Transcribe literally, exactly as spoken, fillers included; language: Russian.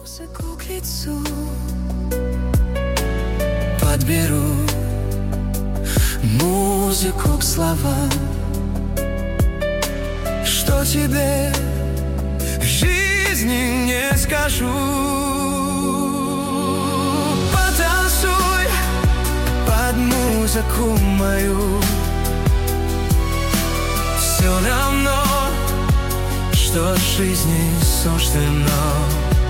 Музыку к лицу подберу, музыку к словам, что тебе в жизни не скажу. Потанцуй под музыку мою, все равно, что жизни суждено.